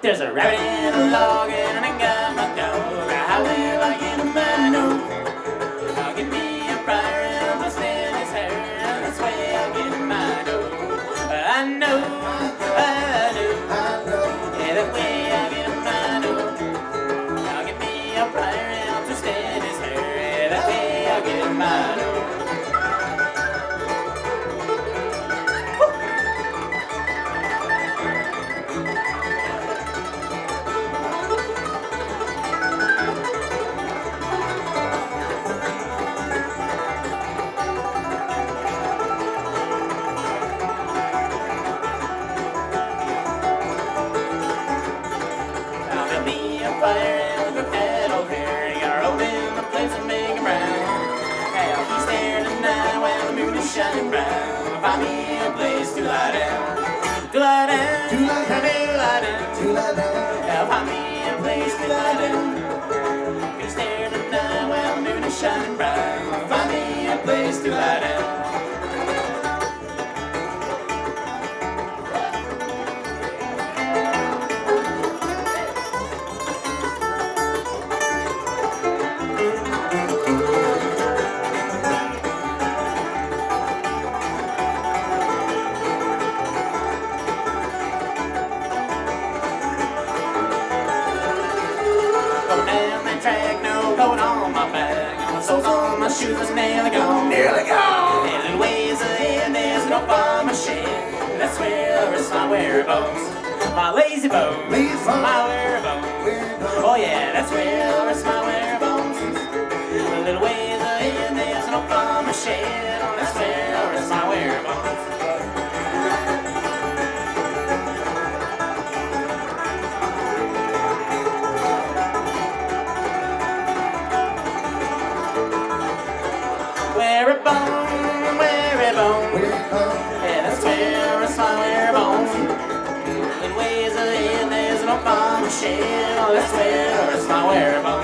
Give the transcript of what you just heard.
There's a rabbit in a log and I ain't got my dog. How will I get my note? I'll get me a friar and I'll stand his hair. That's the way I'll get my dough. I know, yeah, that way I'll get my dough. I'll get me a friar and I'll twist in his hair. Yeah, that way I'll get my dough. Fire and cook that old hair. You gotta roll in the place and make it brown. Hey, I'll be there tonight while the moon is shining bright. Find me a place to lie down. To lie down. To lie down. To lie down. To lie down. I'll find me a place to lie down. Be there tonight while the moon is shining bright. Find me a place to lie down. Down that track, no coat on my back, soles on my shoes are nearly gone. Nearly gone. A little ways ahead, there's no farmer shed. That's where I rest my weary bones, my lazy bones, my weary bones. Oh yeah, that's where I rest my weary bones. A little ways ahead, there's no farmer shed. That's where I rest my weary bones. Weary bone, yeah, that's where I saw weary bones. In ways ahead, there's no farm shed. That's where I saw weary bones.